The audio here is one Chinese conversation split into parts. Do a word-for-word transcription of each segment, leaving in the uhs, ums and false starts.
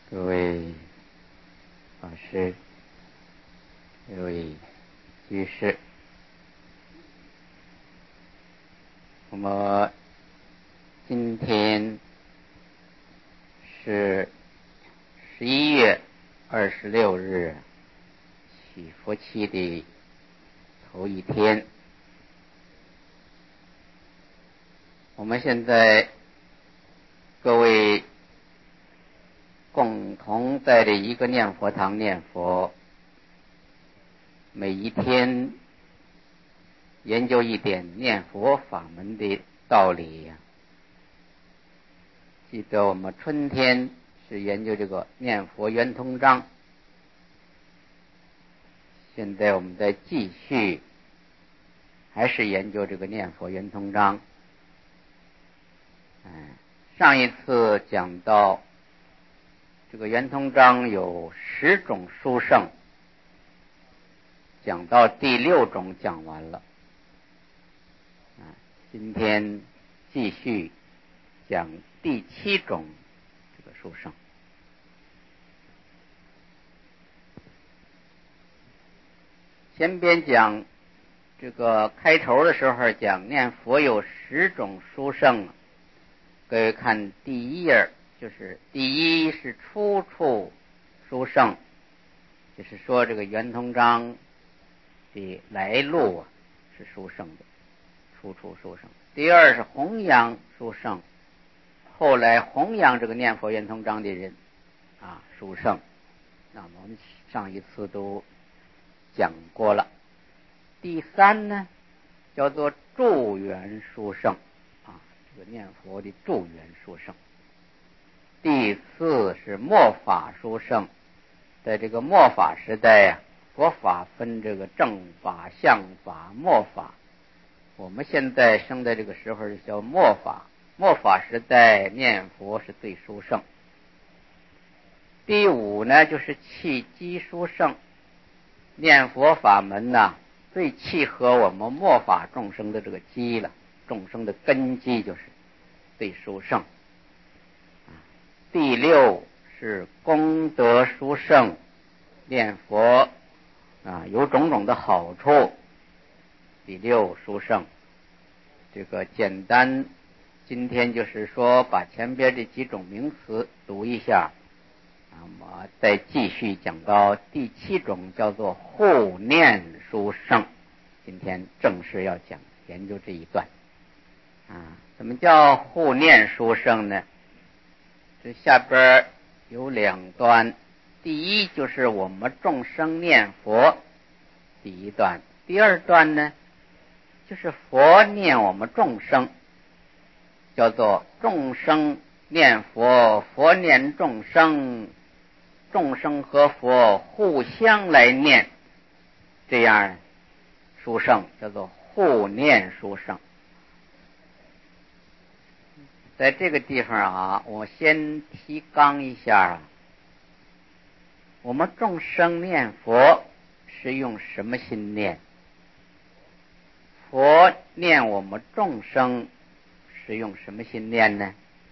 各位法师、各位居士，那么今天是十一月二十六日，祈福期的头一天。我们现在各位共同在这一个念佛堂念佛，每一天研究一点念佛法门的道理呀。记得我们春天是研究这个念佛圆通章，现在我们再继续还是研究这个念佛圆通章。嗯，上一次讲到这个圆通章有十种殊胜，讲到第六种讲完了。啊，今天继续讲第七种这个殊胜。前边讲这个开头的时候讲念佛有十种殊胜，各位看第一页，就是第一是出处殊胜，就是说这个圆通章的来路啊是殊胜的，出处殊胜。第二是弘扬殊胜，后来弘扬这个念佛圆通章的人啊殊胜，那么我们上一次都讲过了。第三呢叫做助缘殊胜啊，这个念佛的助缘殊胜。第四是末法殊胜，在这个末法时代呀、啊，佛法分这个正法、相法、末法。我们现在生在这个时候叫末法，末法时代念佛是最殊胜。第五呢就是契机殊胜，念佛法门呢、啊、最契合我们末法众生的这个基了，众生的根基就是最殊胜。第六是功德殊胜，念佛啊有种种的好处。第六殊胜，这个简单，今天就是说把前边这几种名词读一下，那么再继续讲到第七种，叫做护念殊胜。今天正式要讲研究这一段啊。什么叫护念殊胜呢？这下边有两段，第一就是我们众生念佛第一段，第二段呢就是佛念我们众生，叫做众生念佛，佛念众生，众生和佛互相来念，这样殊胜，叫做互念殊胜。在这个地方啊，我先提纲一下啊，我们众生念佛是用什么心念？佛念我们众生是用什么心念呢？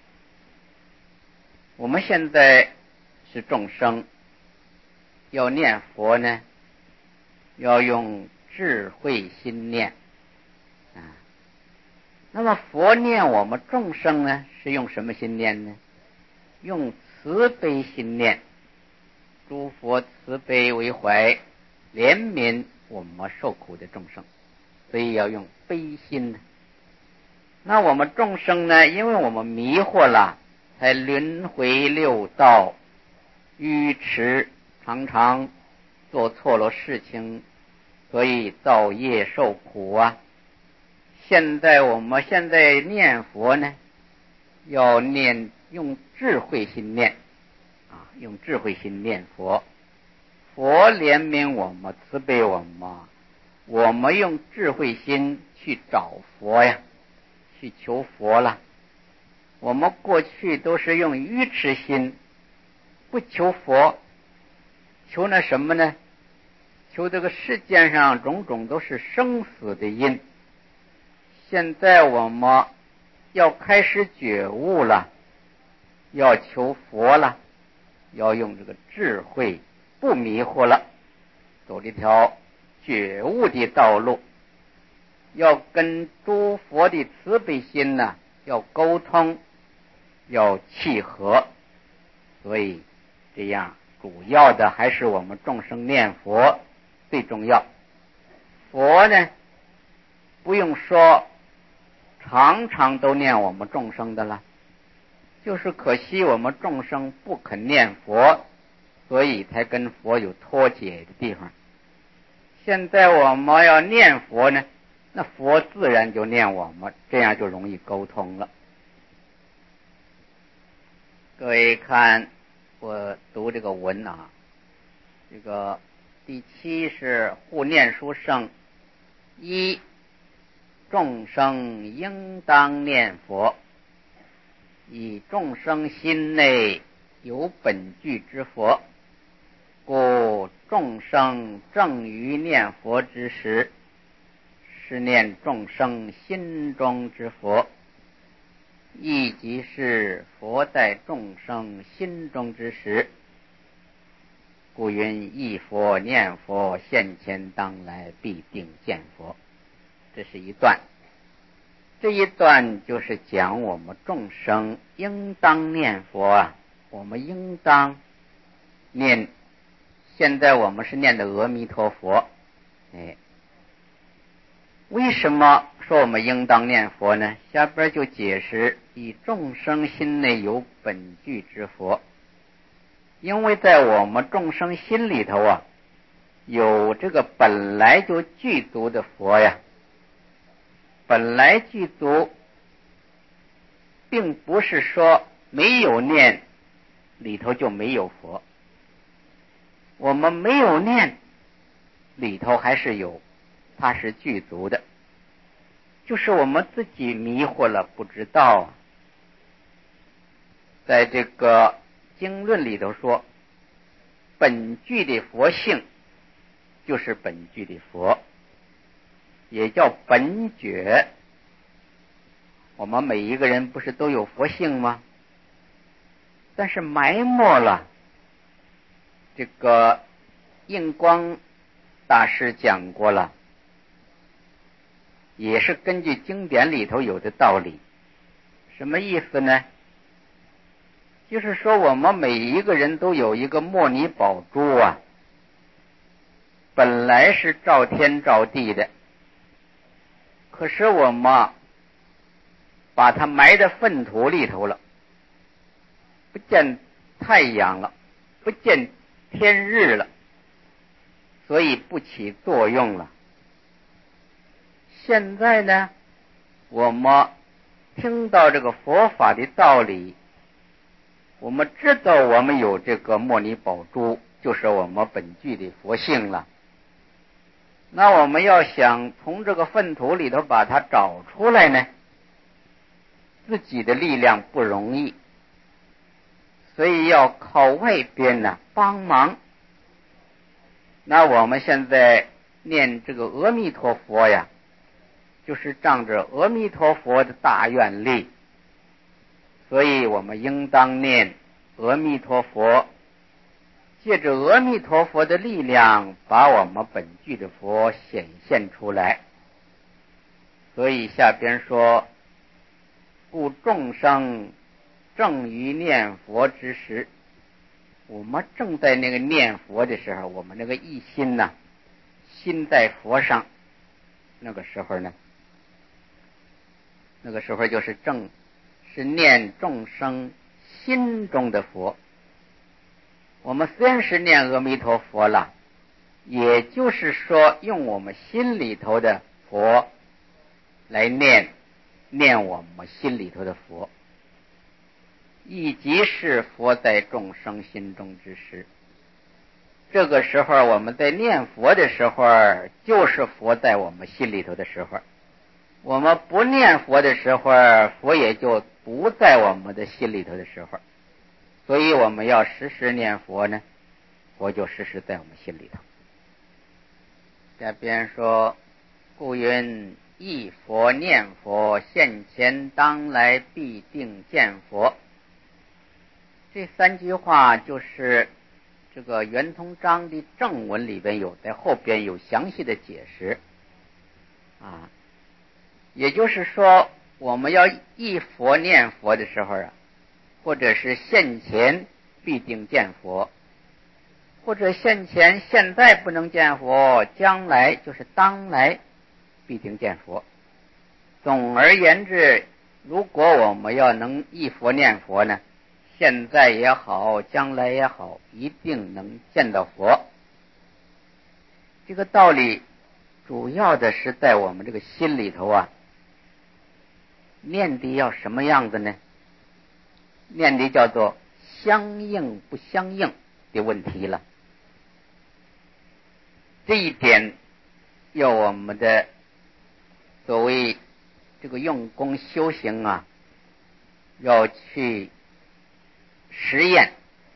我们现在是众生，要念佛呢，要用智慧心念啊。那么佛念我们众生呢，是用什么心念呢？用慈悲心念，诸佛慈悲为怀，怜悯我们受苦的众生，所以要用悲心呢。那我们众生呢，因为我们迷惑了，才轮回六道，愚痴，常常做错了事情，所以造业受苦啊。现在我们现在念佛呢，要念用智慧心念啊，用智慧心念佛。佛怜悯我们，慈悲我们，我们用智慧心去找佛呀，去求佛了。我们过去都是用愚痴心，不求佛，求那什么呢？求这个世界上种种都是生死的因。现在我们要开始觉悟了，要求佛了， 要用这个智慧，不迷糊了，走这条觉悟的道路，要跟诸佛的慈悲心呢要沟通，要契合。所以这样主要的还是我们众生念佛最重要。佛呢不用说常常都念我们众生的了，就是可惜我们众生不肯念佛，所以才跟佛有脱节的地方。现在我们要念佛呢，那佛自然就念我们，这样就容易沟通了。各位看我读这个文啊，这个第七是护念书圣一，众生应当念佛，以众生心内有本具之佛，故众生正于念佛之时，是念众生心中之佛，亦即是佛在众生心中之时，故云忆佛念佛，现前当来必定见佛。这是一段，这一段就是讲我们众生应当念佛啊，我们应当念。现在我们是念的阿弥陀佛，哎，为什么说我们应当念佛呢？下边就解释以众生心内有本具之佛，因为在我们众生心里头啊，有这个本来就具足的佛呀。本来具足，并不是说没有念里头就没有佛，我们没有念里头还是有，它是具足的，就是我们自己迷糊了不知道啊。在这个经论里头说，本具的佛性就是本具的佛，也叫本觉。我们每一个人不是都有佛性吗？但是埋没了。这个印光大师讲过了，也是根据经典里头有的道理。什么意思呢？就是说我们每一个人都有一个摩尼宝珠啊，本来是照天照地的，可是我们把它埋在粪土里头了，不见太阳了，不见天日了，所以不起作用了。现在呢，我们听到这个佛法的道理，我们知道我们有这个摩尼宝珠，就是我们本具的佛性了。那我们要想从这个粪土里头把它找出来呢，自己的力量不容易，所以要靠外边呢帮忙。那我们现在念这个阿弥陀佛呀，就是仗着阿弥陀佛的大愿力，所以我们应当念阿弥陀佛，借着阿弥陀佛的力量，把我们本具的佛显现出来。所以下边说，故众生正于念佛之时，我们正在那个念佛的时候，我们那个一心呐，心在佛上，那个时候呢，那个时候就是正是念众生心中的佛。我们虽然是念阿弥陀佛了，也就是说用我们心里头的佛来念念我们心里头的佛，以即是佛在众生心中之时。这个时候我们在念佛的时候，就是佛在我们心里头的时候。我们不念佛的时候，佛也就不在我们的心里头的时候。所以我们要时时念佛呢，佛就时时在我们心里头。下边说，故云忆佛念佛，现前当来必定见佛。 这三句话就是这个圆通章的正文里边有，在后边有详细的解释啊。也就是说，我们要忆佛念佛的时候啊，或者是现前必定见佛，或者现前现在不能见佛，将来就是当来必定见佛。总而言之，如果我们要能忆佛念佛呢，现在也好，将来也好，一定能见到佛。这个道理主要的是在我们这个心里头啊，念的要什么样子呢？念的叫做相应不相应的问题了。这一点要我们的所谓这个用功修行啊，要去实验，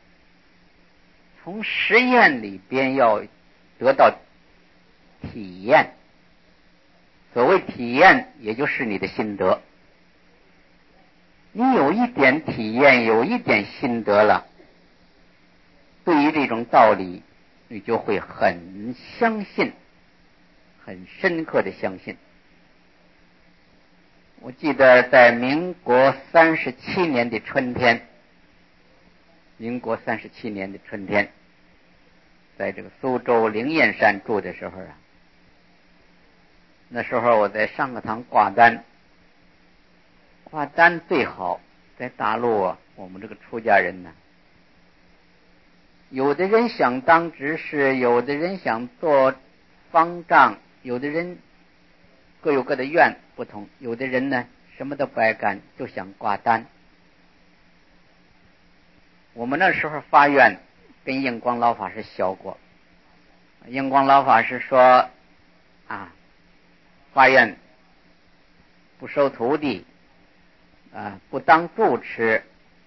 从实验里边要得到体验。所谓体验，也就是你的心得。你有一点体验，有一点心得了，对于这种道理，你就会很相信，很深刻的相信。我记得在民国三十七年的春天，民国三十七年的春天，在这个苏州灵验山住的时候啊，那时候我在上个堂挂单，挂单最好在大陆啊，我们这个出家人呢，有的人想当执事，有的人想做方丈，有的人各有各的愿不同，有的人呢什么都不爱干，就想挂单。我们那时候发愿跟印光老法师学过，印光老法师说啊，发愿不收徒弟啊，不当住持，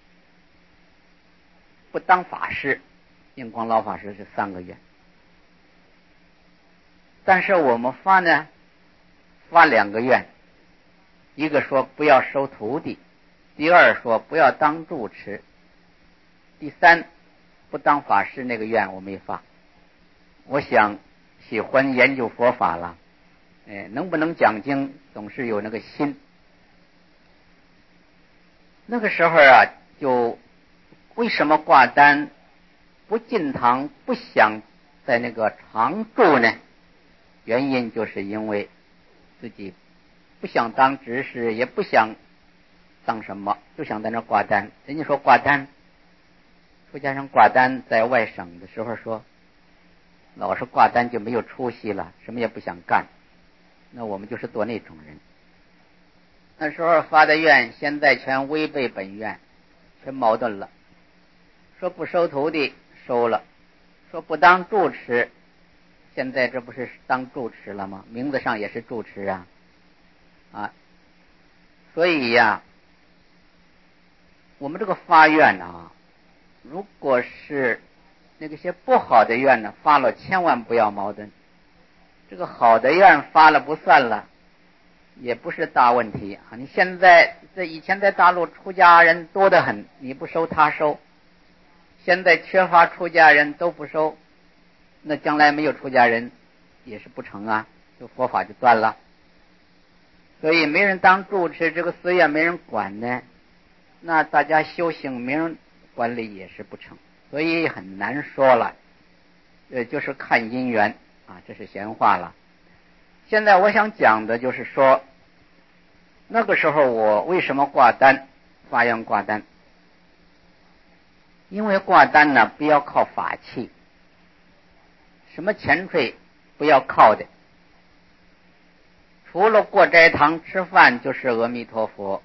不当法师。印光老法师是三个愿，但是我们发呢发两个愿，一个说不要收徒弟，第二说不要当住持，第三不当法师，那个愿我没发。我想喜欢研究佛法了，哎，能不能讲经总是有那个心。那个时候啊，就为什么挂单不进堂，不想在那个常住呢？原因就是因为自己不想当执事，也不想当什么，就想在那挂单。人家说挂单，出家人挂单，在外省的时候说，老是挂单就没有出息了，什么也不想干。那我们就是做那种人。那时候发的愿，现在全违背本愿，全矛盾了。说不收徒弟，收了；说不当住持，现在这不是当住持了吗？名字上也是住持啊，啊，所以呀，我们这个发愿啊，如果是那个些不好的愿呢，发了千万不要矛盾。这个好的愿发了不算了，也不是大问题啊。你现在这以前在大陆出家人多得很，你不收他收，现在缺乏出家人都不收，那将来没有出家人也是不成啊，就佛法就断了。所以没人当住持，这个寺院没人管呢，那大家修行没人管理也是不成，所以很难说了。呃，就是看因缘啊，这是闲话了。现在我想讲的就是说，那个时候我为什么挂单，发愿挂单？因为挂单呢，不要靠法器，什么钱税不要靠的，除了过斋堂吃饭就是阿弥陀佛。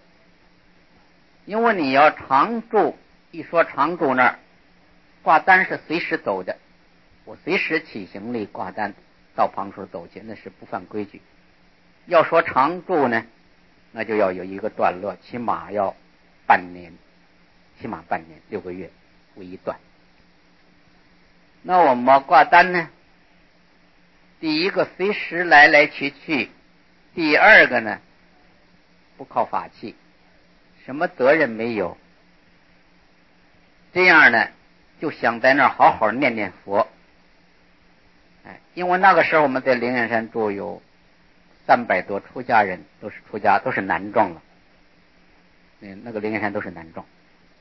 因为你要常住，一说常住那儿，挂单是随时走的，我随时起行李挂单到旁处走去，那是不犯规矩。要说常住呢，那就要有一个段落，起码要半年，起码半年六个月为一段。那我们挂单呢，第一个随时来来去去，第二个呢不靠法器，什么责任没有。 这样呢，就想在那儿好好念念佛。哎，因为那个时候我们在灵岩山住有三百多出家人，都是出家，都是男众了。嗯，那个灵岩山都是男众。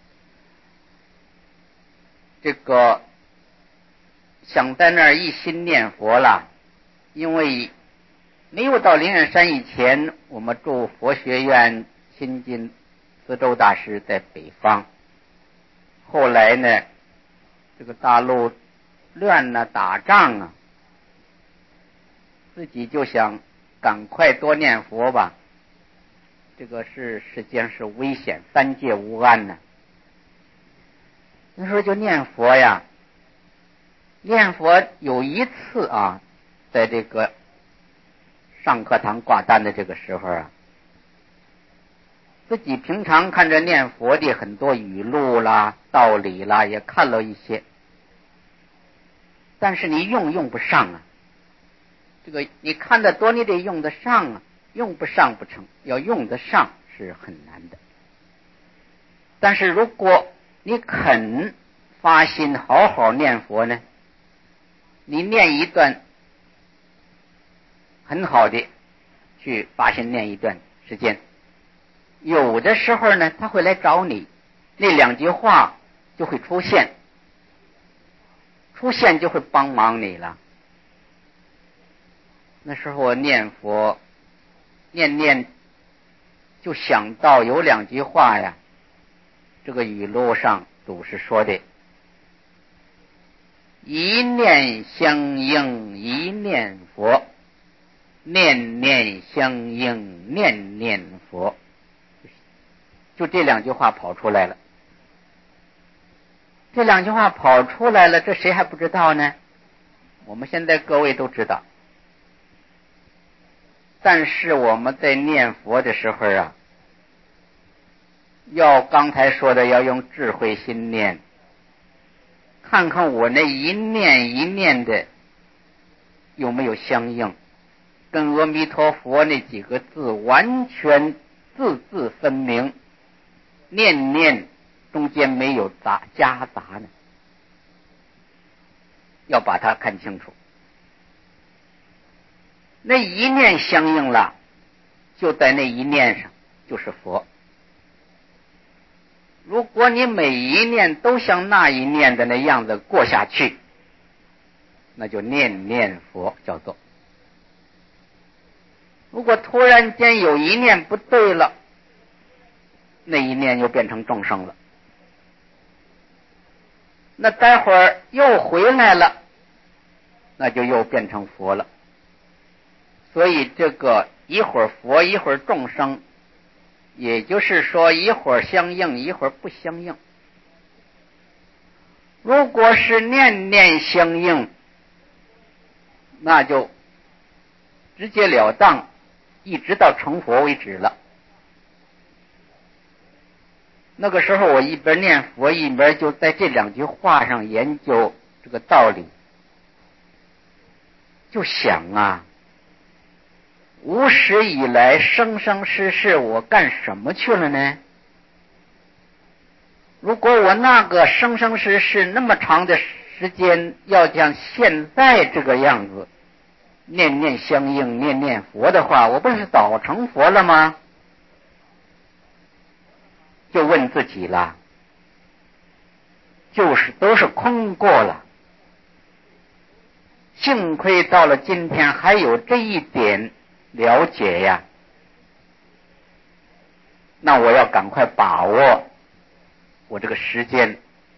这个想在那儿一心念佛了，因为没有到灵岩山以前，我们住佛学院亲近慈州大师在北方。后来呢，这个大陆乱啊，打仗啊，自己就想赶快多念佛吧。这个是世间是危险，三界无安呢。那时候就念佛呀，念佛有一次啊，在这个上课堂挂单的这个时候啊，自己平常看着念佛的很多语录啦、道理啦，也看了一些，但是你用用不上啊。这个你看得多，你得用得上啊，用不上不成，要用得上是很难的。但是如果你肯发心好好念佛呢，你念一段很好的，去发心念一段时间，有的时候呢他会来找你，那两句话就会出现，出现就会帮忙你了。那时候我念佛念念就想到有两句话呀，这个语录上祖师说的，一念相应一念佛，念念相应念念佛，就这两句话跑出来了。这两句话跑出来了，这谁还不知道呢？我们现在各位都知道。但是我们在念佛的时候啊，要刚才说的要用智慧心念，看看我那一念一念的有没有相应，跟阿弥陀佛那几个字完全字字分明，念念中间没有杂夹杂呢，要把它看清楚。那一念相应了，就在那一念上就是佛。如果你每一念都像那一念的那样子过下去，那就念念佛叫做。如果突然间有一念不对了，那一念又变成众生了，那待会儿又回来了，那就又变成佛了。所以这个一会儿佛一会儿众生，也就是说一会儿相应一会儿不相应。如果是念念相应，那就直截了当，一直到成佛为止了。那个时候我一边念佛一边就在这两句话上研究这个道理，就想啊，无始以来生生世世我干什么去了呢？如果我那个生生世世那么长的时间要像现在这个样子念念相应念念佛的话，我不是早成佛了吗？就问自己了，就是都是空过了。幸亏到了今天还有这一点了解呀，那我要赶快把握我这个时间。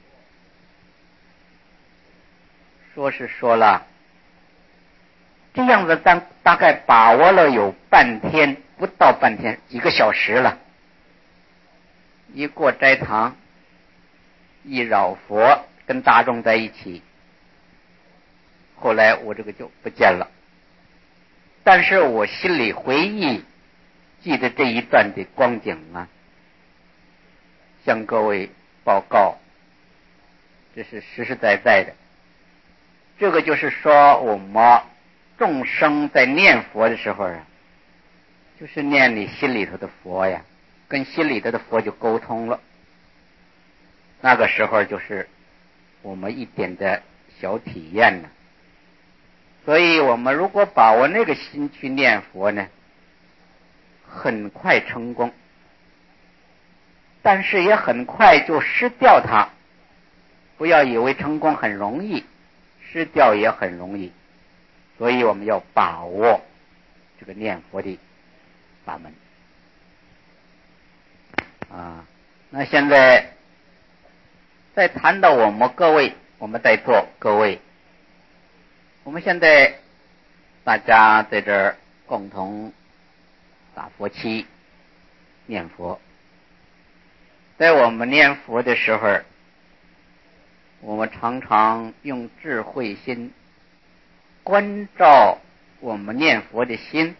说是说了，这样子大大概把握了有半天，不到半天，几个小时了。一过斋堂，一扰佛，跟大众在一起，后来我这个就不见了。但是我心里回忆，记得这一段的光景啊，向各位报告，这是实实在在的。这个就是说，我们众生在念佛的时候啊，就是念你心里头的佛呀，跟心里头的佛就沟通了。 那个时候就是我们一点的小体验了。所以我们如果把握那个心去念佛呢，很快成功，但是也很快就失掉它。不要以为成功很容易，失掉也很容易。所以我们要把握这个念佛的法门啊。那现在再谈到我们各位，我们在座各位，我们现在大家在这儿共同打佛七念佛。在我们念佛的时候，我们常常用智慧心关照我们念佛的心，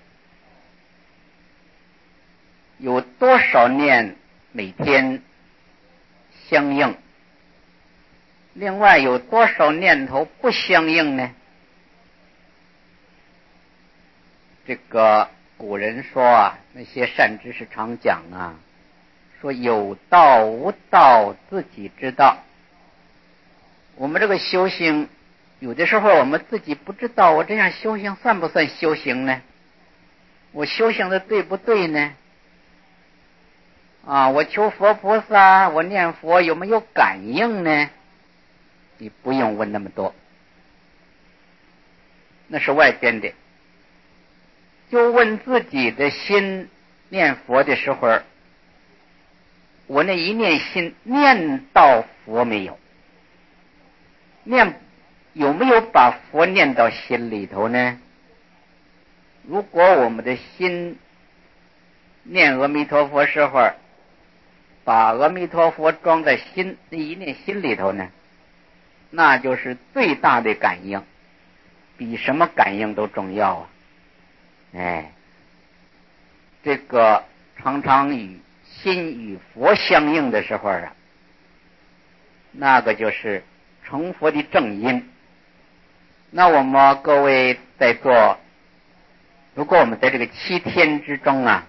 有多少念每天相应，另外有多少念头不相应呢？这个古人说啊，那些善知识常讲啊，说有道无道自己知道。我们这个修行有的时候我们自己不知道，我这样修行算不算修行呢？我修行的对不对呢？啊，我求佛菩萨，我念佛有没有感应呢？你不用问那么多，那是外边的。就问自己的心，念佛的时候，我那一念心念到佛没有？念有没有把佛念到心里头呢？如果我们的心念阿弥陀佛时候，把阿弥陀佛装在心那一念心里头呢，那就是最大的感应，比什么感应都重要啊！哎，这个常常与心与佛相应的时候啊，那个就是成佛的正因。那我们各位在座，如果我们在这个七天之中啊，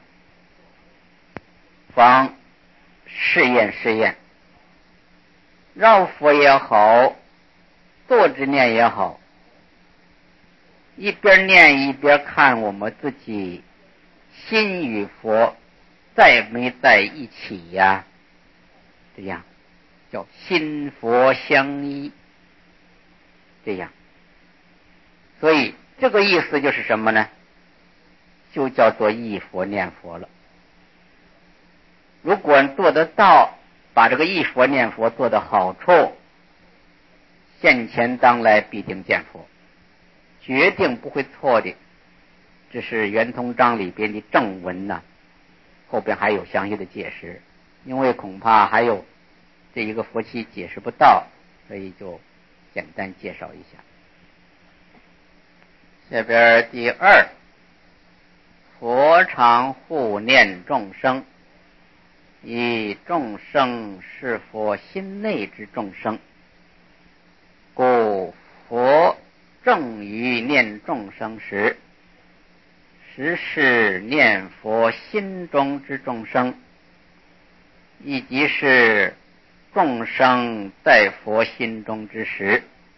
妨试验试验，绕佛也好，坐着念也好，一边念一边看我们自己心与佛在没在一起呀？这样叫心佛相依，这样。所以这个意思就是什么呢？就叫做忆佛念佛了。如果做得到，把这个忆佛念佛做的好处，现前当来必定见佛，决定不会错的。这是圆通章里边的正文呐、啊，后边还有详细的解释。因为恐怕还有这一个佛期解释不到，所以就简单介绍一下。下边第二，佛常护念众生，以众生是佛心内之众生，故佛正于念众生时，实是念佛心中之众生，以即是众生在佛心中之时，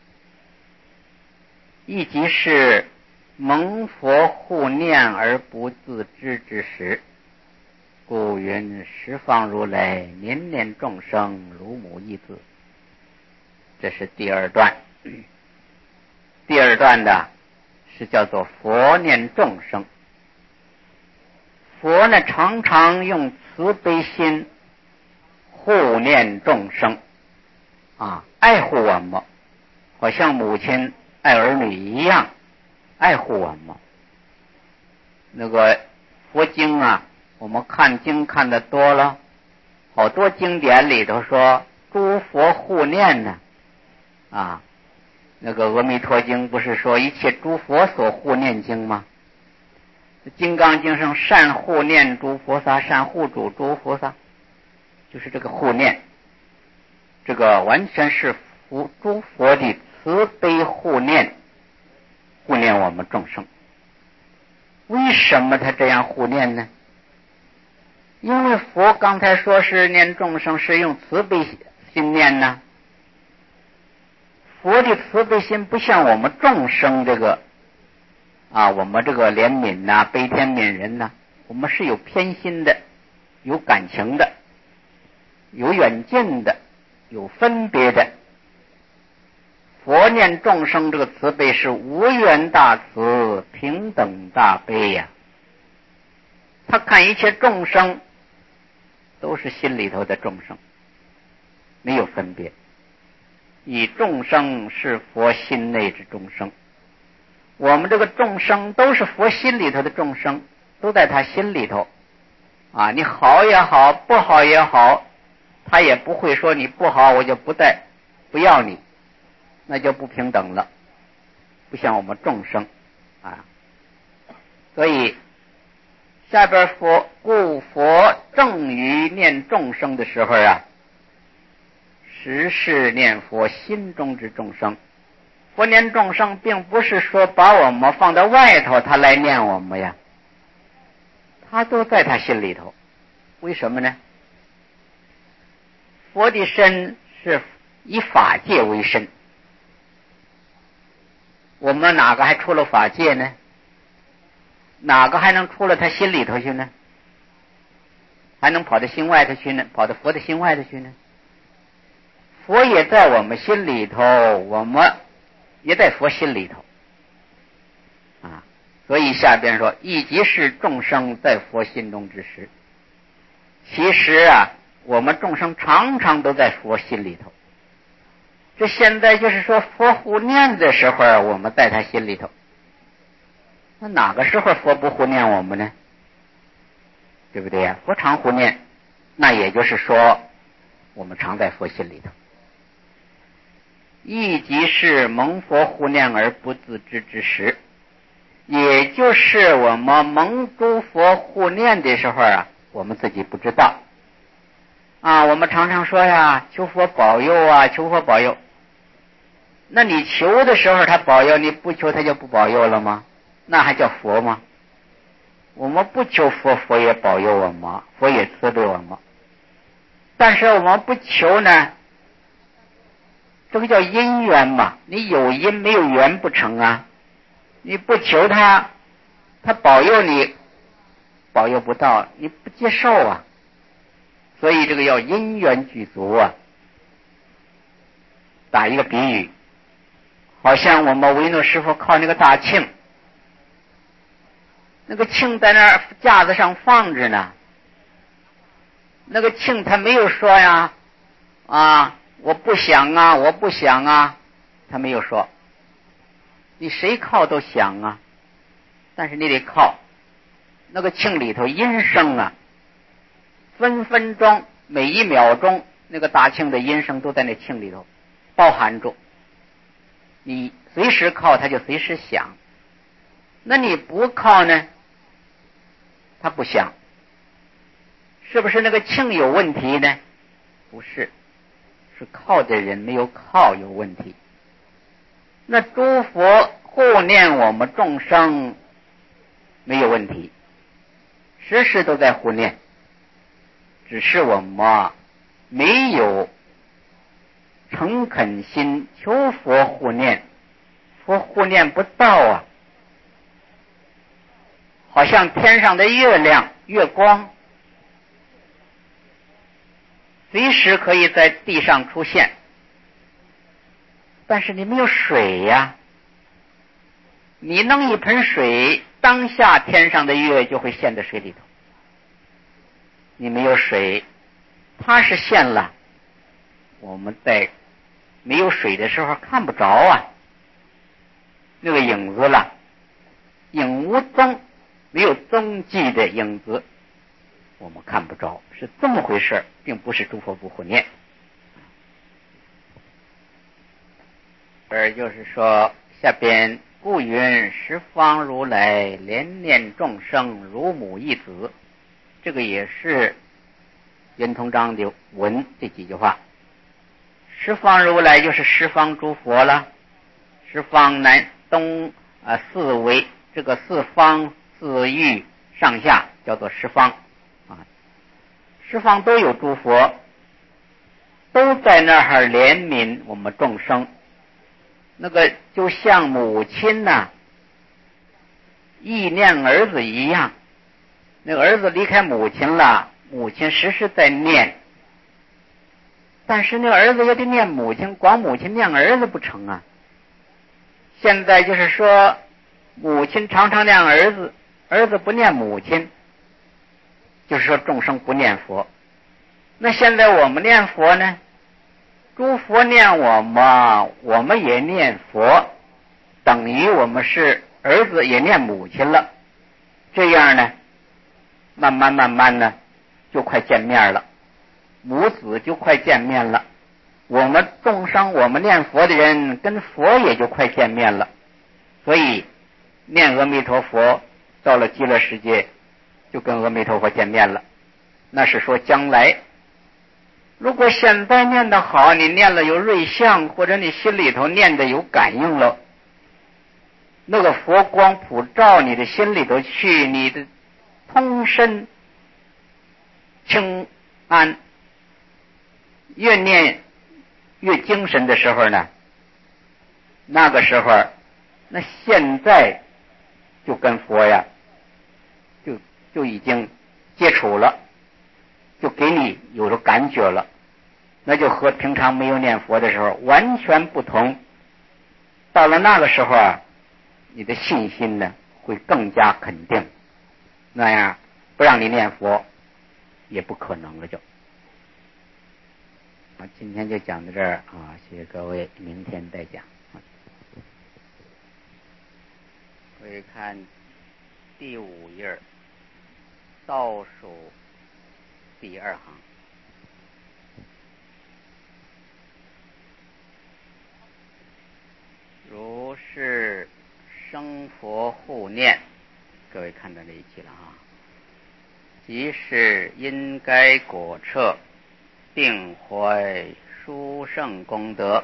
以即是蒙佛护念而不自知之时。故云十方如来念念众生如母一子。这是第二段。第二段的是叫做佛念众生。佛呢常常用慈悲心护念众生啊，爱护我们，好像母亲爱儿女一样爱护我们。那个佛经啊，我们看经看得多了，好多经典里头说诸佛护念呢啊。那个阿弥陀经不是说一切诸佛所护念经吗？金刚经上善护念诸菩萨，善护主诸菩萨，就是这个护念，这个完全是佛诸佛的慈悲护念，护念我们众生。为什么他这样护念呢？因为佛刚才说是念众生是用慈悲心念呢？佛的慈悲心不像我们众生这个啊，我们这个怜悯呐、啊、悲天悯人呐、啊，我们是有偏心的，有感情的，有远近的，有分别的。佛念众生这个慈悲是无缘大慈，平等大悲呀、啊。他看一切众生都是心里头的众生，没有分别，以众生是佛心内之众生。我们这个众生都是佛心里头的众生，都在他心里头啊，你好也好，不好也好，他也不会说你不好我就不带不要你，那就不平等了，不像我们众生啊。所以下边佛故佛正于念众生的时候啊，实是念佛心中之众生。佛念众生并不是说把我们放在外头他来念我们呀，他都在他心里头。为什么呢？佛的身是以法界为身，我们哪个还出了法界呢？哪个还能出了他心里头去呢？还能跑到心外头去呢？跑到佛的心外头去呢？佛也在我们心里头，我们也在佛心里头啊。所以下边说，亦即是众生在佛心中之时。其实啊，我们众生常常都在佛心里头。这现在就是说佛护念的时候，我们在他心里头。那哪个时候佛不护念我们呢？对不对呀？佛常护念，那也就是说我们常在佛心里头。亦即是蒙佛护念而不自知之时，也就是我们蒙诸佛护念的时候啊，我们自己不知道啊。我们常常说呀，求佛保佑啊，求佛保佑。那你求的时候他保佑，你不求他就不保佑了吗？那还叫佛吗？我们不求佛，佛也保佑我们，佛也慈悲我们。但是我们不求呢，这个叫因缘嘛，你有因没有缘不成啊。你不求他，他保佑你保佑不到，你不接受啊。所以这个要因缘具足啊。打一个比喻，好像我们维诺师傅靠那个大磬，那个磬在那儿架子上放着呢，那个磬他没有说呀啊我不想啊我不想啊，他没有说。你谁靠都想啊，但是你得靠。那个磬里头音声啊，分分钟每一秒钟那个大磬的音声都在那磬里头包含住，你随时靠它就随时响。那你不靠呢，它不响。是不是那个磬有问题呢？不是，是靠的人没有靠有问题。那诸佛护念我们众生没有问题，时时都在护念，只是我们没有诚恳心求佛护念，佛护念不到啊。好像天上的月亮月光随时可以在地上出现，但是你没有水呀，你弄一盆水，当下天上的月就会现在水里头。你没有水，它是现了，我们在没有水的时候看不着啊，那个影子了，影无踪，没有踪迹的影子我们看不着，是这么回事，并不是诸佛不护念。而就是说下边故云十方如来怜念众生如母一子，这个也是圆通章的文这几句话。十方如来就是十方诸佛了，十方南东啊四维，这个四方四域上下叫做十方啊，十方都有诸佛， 都在那儿怜悯我们众生。那个就像母亲呐、啊，忆念儿子一样，那个儿子离开母亲了，母亲时时在念，但是那个儿子也得念母亲，光母亲念儿子不成啊。现在就是说，母亲常常念儿子，儿子不念母亲，就是说众生不念佛。那现在我们念佛呢，诸佛念我们，我们也念佛，等于我们是儿子也念母亲了。这样呢，慢慢慢慢呢，就快见面了，母子就快见面了。我们众生，我们念佛的人跟佛也就快见面了。所以念阿弥陀佛，到了极乐世界就跟阿弥陀佛见面了。那是说将来，如果现在念得好，你念了有瑞相，或者你心里头念的有感应了，那个佛光普照你的心里头去，你的通身清安，越念越精神的时候呢，那个时候，那现在就跟佛呀，就就已经接触了，就给你有了感觉了，那就和平常没有念佛的时候完全不同。到了那个时候啊，你的信心呢会更加肯定，那样不让你念佛也不可能了就。啊，今天就讲到这儿啊，谢谢各位，明天再讲。各位看第五页倒数第二行，如是生佛护念，各位看到这一期了啊。即是因该果彻，并怀殊胜功德。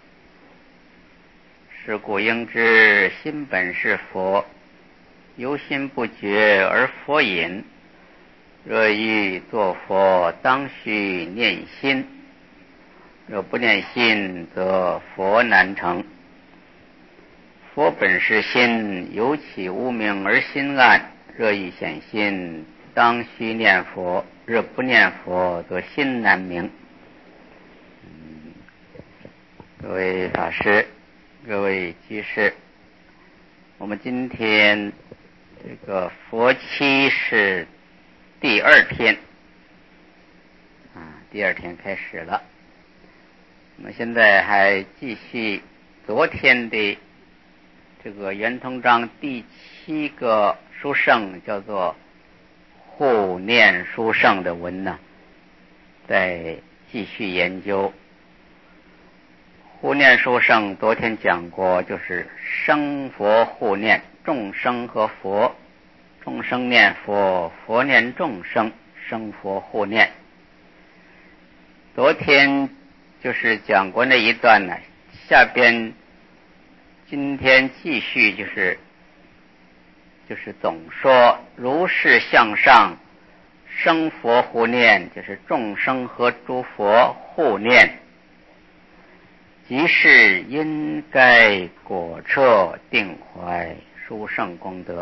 是故应知心本是佛，由心不觉而佛隐。若欲作佛，当须念心；若不念心，则佛难成。佛本是心，由起无明而心暗。若欲显心，当须念佛；若不念佛，则心难明。嗯、各位法师，各位居士，我们今天这个佛七是第二天啊，第二天开始了。我们现在还继续昨天的这个圆通章第七个殊胜，叫做护念殊胜的文呢，再继续研究。护念殊胜昨天讲过，就是生佛护念，众生和佛，众生念佛，佛念众生，生佛护念。昨天就是讲过那一段呢，下边今天继续就是就是总说如是向上生佛护念，就是众生和诸佛护念。即是因该果彻，定怀殊胜功德。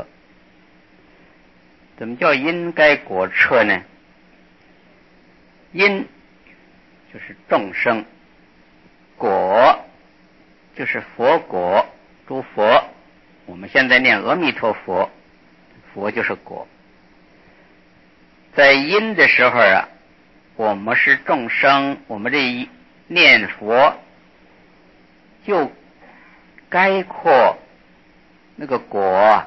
怎么叫因该果彻呢？因就是众生，果就是佛果，诸佛。我们现在念阿弥陀佛，佛就是果。在因的时候啊，我们是众生，我们这一念佛就概括那个果，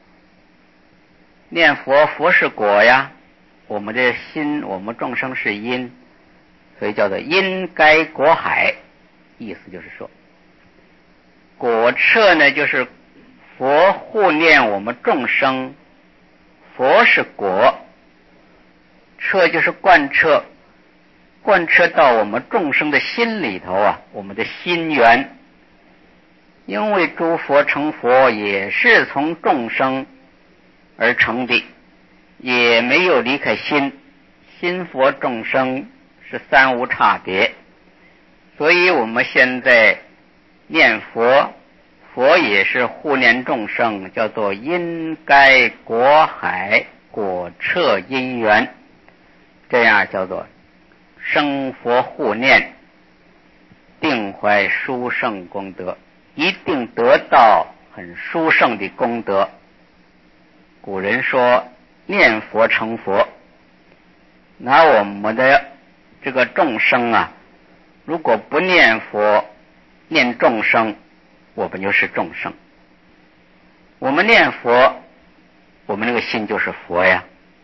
念佛，佛是果呀，我们这心，我们众生是因，所以叫做因该果海。意思就是说，果彻呢，就是佛护念我们众生，佛是果，彻就是贯彻，贯彻到我们众生的心里头啊，我们的心源。因为诸佛成佛也是从众生而成的，也没有离开心，心佛众生是三无差别。 所以我们现在念佛，佛也是护念众生，叫做因该果海果彻因缘，这样叫做生佛护念，定怀殊胜功德，一定得到很殊胜的功德。古人说念佛成佛，拿我们的这个众生啊，如果不念佛念众生，我们就是众生。我们念佛，我们那个心就是佛呀。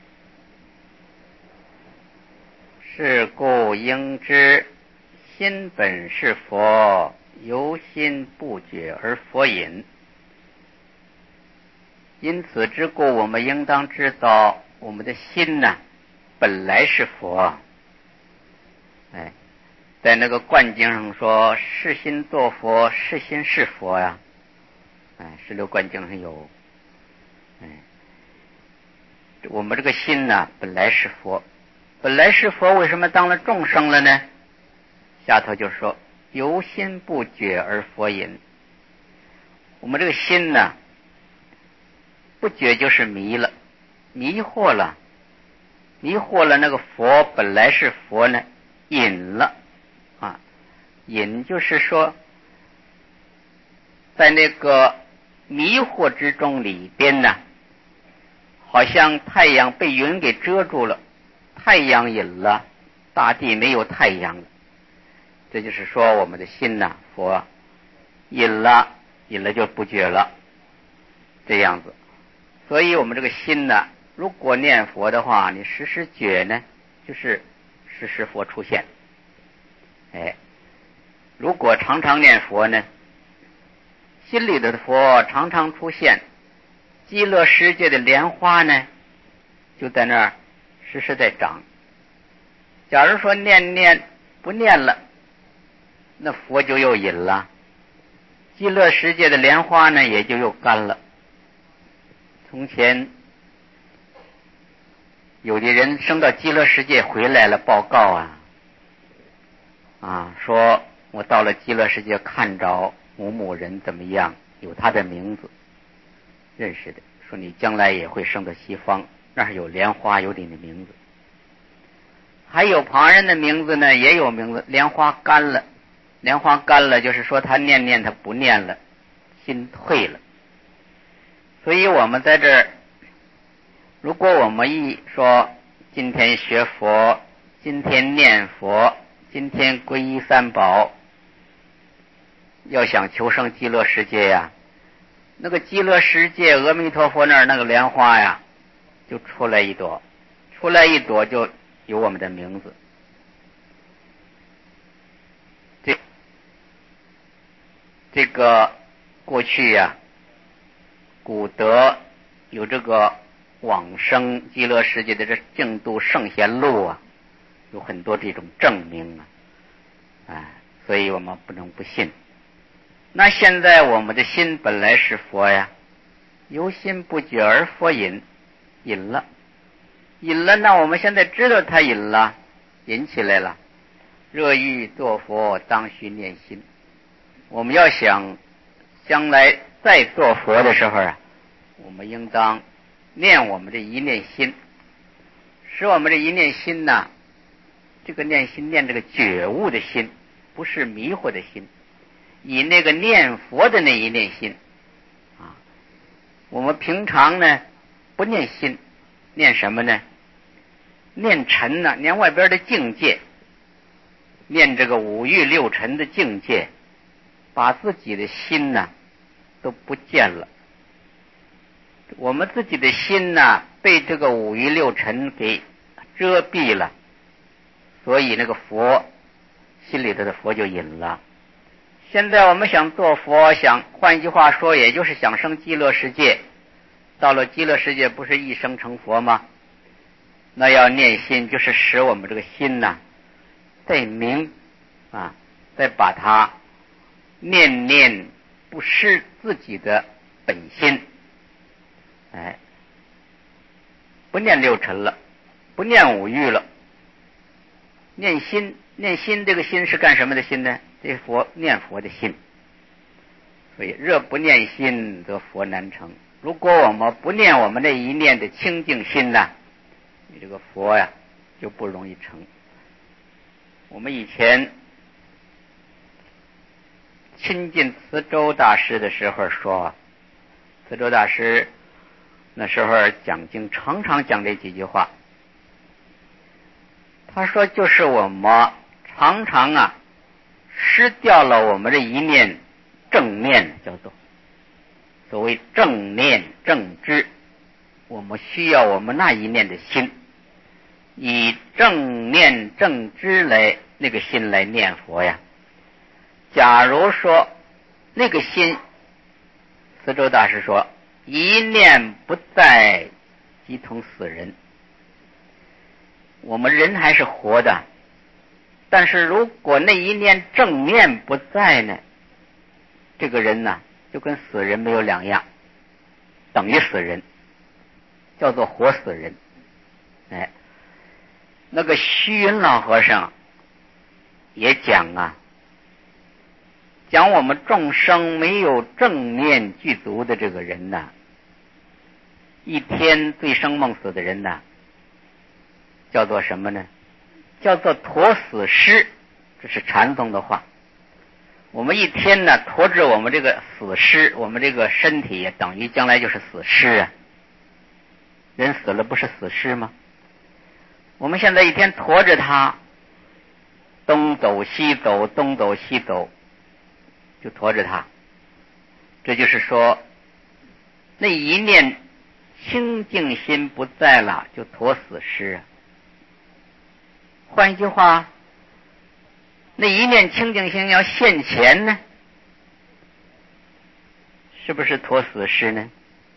是故应知心本是佛，由心不觉而佛隐。因此之故，我们应当知道我们的心呢，本来是佛。哎，在那个灌经上说，是心作佛，是心是佛呀。哎，十六灌经上有。哎，我们这个心呢，本来是佛，本来是佛，为什么当了众生了呢？下头就说，由心不觉而佛隐。我们这个心呢，不觉就是迷了，迷惑了，迷惑了那个佛本来是佛呢，隐了啊，隐就是说，在那个迷惑之中里边呢，好像太阳被云给遮住了，太阳隐了，大地没有太阳了。这就是说我们的心呐，佛隐了，隐了就不觉了，这样子。所以我们这个心呢，如果念佛的话，你时时觉呢，就是时时佛出现。哎，如果常常念佛呢，心里的佛常常出现，极乐世界的莲花呢，就在那儿时时在长。假如说念念不念了，那佛就又隐了，极乐世界的莲花呢也就又干了。从前有的人升到极乐世界回来了，报告啊啊，说我到了极乐世界看着某某人怎么样，有他的名字认识的，说你将来也会升到西方，那儿有莲花，有你的名字。还有旁人的名字呢，也有名字，莲花干了，莲花干了就是说他念念他不念了，心退了。所以我们在这儿，如果我们一说今天学佛，今天念佛，今天皈依三宝，要想求生极乐世界呀，那个极乐世界阿弥陀佛那儿那个莲花呀，就出来一朵，出来一朵就有我们的名字。这这个过去呀，古德有这个往生极乐世界的这净土圣贤录啊，有很多这种证明啊，哎，所以我们不能不信。那现在我们的心本来是佛呀，由心不觉而佛隐，隐了，隐了，那我们现在知道它隐了，隐起来了。若欲作佛，当须念心。我们要想将来再做佛的时候啊，我们应当念我们这一念心，使我们这一念心呢，这个念心念这个觉悟的心，不是迷惑的心，以那个念佛的那一念心啊。我们平常呢不念心，念什么呢？念尘呢，念外边的境界，念这个五欲六尘的境界，把自己的心呢都不见了。我们自己的心呢被这个五欲六尘给遮蔽了，所以那个佛心里头的佛就隐了。现在我们想做佛，想换一句话说，也就是想生极乐世界。到了极乐世界不是一生成佛吗？那要念心，就是使我们这个心呐再明啊，再把它念念不失自己的本心。哎，不念六尘了，不念五欲了，念心念心，这个心是干什么的心呢？这佛念佛的心。所以若不念心，则佛难成。如果我们不念我们那一念的清净心呢，你这个佛呀就不容易成。我们以前亲近慈州大师的时候说，慈州大师那时候讲经常常讲这几句话。他说就是我们常常啊失掉了我们这一念正念，叫做所谓正念正知。我们需要我们那一念的心，以正念正知来那个心来念佛呀。假如说那个心，慈州大师说一念不在即同死人。我们人还是活的，但是如果那一念正念不在呢，这个人呢就跟死人没有两样，等于死人，叫做活死人。哎，那个虚云老和尚也讲啊，讲我们众生没有正念具足的这个人呢，一天醉生梦死的人呢，叫做什么呢？叫做驮死尸。这是禅宗的话。我们一天呢驮着我们这个死尸，我们这个身体也等于将来就是死尸啊。人死了不是死尸吗？我们现在一天驮着他，东走西走，东走西走，就驮着他。这就是说那一念清净心不在了，就驮死尸啊。换一句话，那一念清净心要现前呢，是不是驮死尸呢？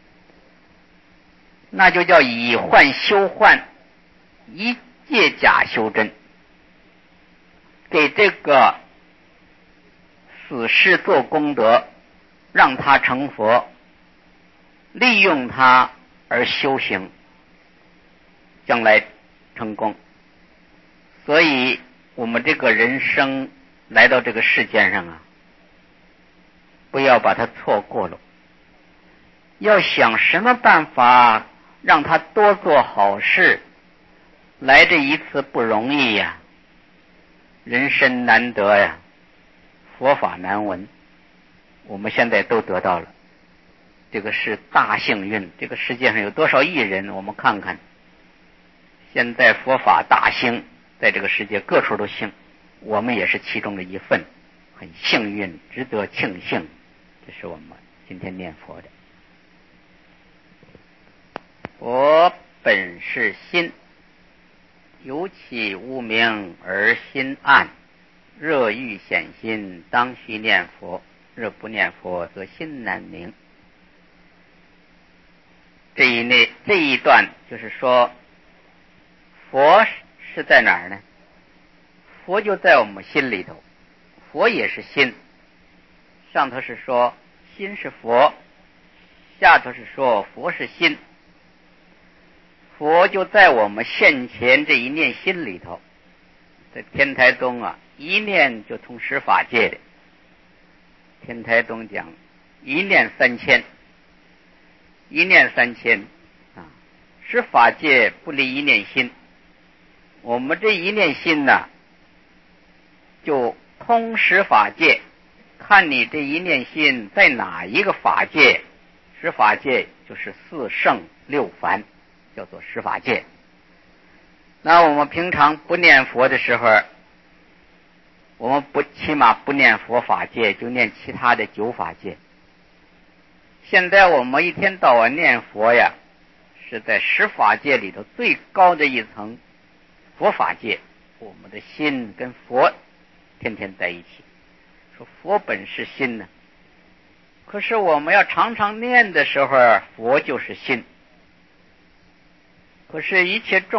那就叫以幻修幻，以借假修真，给这个死尸做功德，让他成佛，利用他而修行，将来成功。所以我们这个人生来到这个世间上啊，不要把它错过了，要想什么办法让他多做好事。来这一次不容易呀，人生难得呀，佛法难闻，我们现在都得到了，这个是大幸运。这个世界上有多少亿人，我们看看，现在佛法大兴，在这个世界各处都兴，我们也是其中的一份，很幸运，值得庆幸。这是我们今天念佛的。佛本是心，由其无明而心暗，若欲显心，当须念佛，若不念佛，则心难明。这一内这一段就是说，佛是在哪儿呢？佛就在我们心里头，佛也是心。上头是说心是佛，下头是说佛是心。佛就在我们现前这一念心里头。在天台宗啊，一念就通十法界的。天台宗讲一念三千，一念三千啊，十法界不离一念心。我们这一念心呢，就通十法界，看你这一念心在哪一个法界。十法界就是四圣六凡，叫做十法界。那我们平常不念佛的时候，我们不起码不念佛法界，就念其他的九法界。现在我们一天到晚念佛呀，是在十法界里头最高的一层佛法界，我们的心跟佛天天在一起。说佛本是心呢，可是我们要常常念的时候，佛就是心。可是一切众